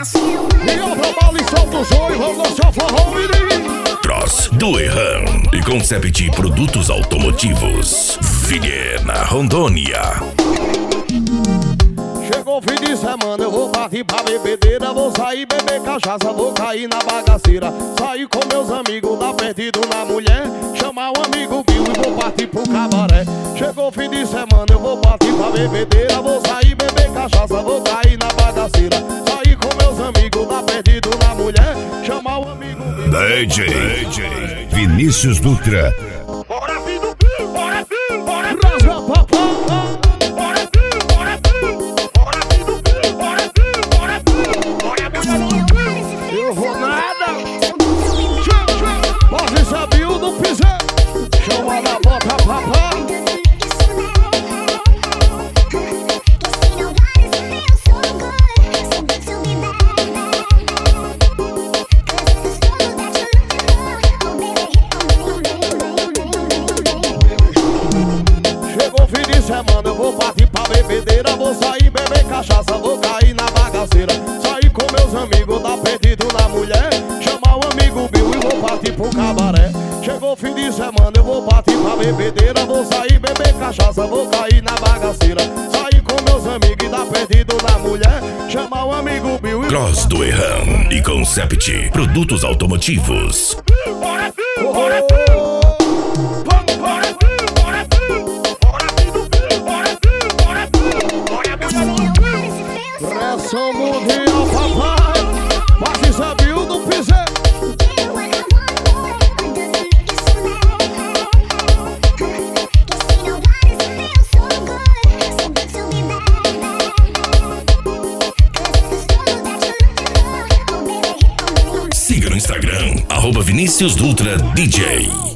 E outra bala e solta o som e vamos dançar forró, menino. Cross do Erran e Concept Produtos Automotivos. Viena, Rondônia. Chegou o fim de semana, eu vou partir pra bebedeira. Vou sair beber cachaça, vou cair na bagaceira. Sair com meus amigos, dar perdido na mulher. Chamar um amigo Bill e vou partir pro cabaré. Chegou o fim de semana, eu vou partir pra bebedeira. Vou sair beber cachaça, vou cair na bagaceira. Sair com meus amigos, dar perdido na mulher. Chamar um amigo Bill. DJ Vinícius Dutra. Bora, filho, bora, filho, bora, rasga, papá. Eu vou nada. Pode saber o do pisar. Chama na bota, papá. Chegou o fim de semana, eu vou partir pra bebedeira. Vou sair beber cachaça, vou cair na bagaceira. Sair com meus amigos, dar perdido na mulher. Chamar um amigo Bill e vou partir pro cabaré. Chegou o fim de semana, eu vou partir pra bebedeira. Vou sair beber cachaça, vou cair na bagaceira. Sair com meus amigos e dar perdido na mulher. Chamar um amigo Bill e Cross do Erran e Concept Produtos Automotivos. bora, pressão mundial, papai. Mas sabe o do pisar. Siga no Instagram, @Vinícius Dutra DJ.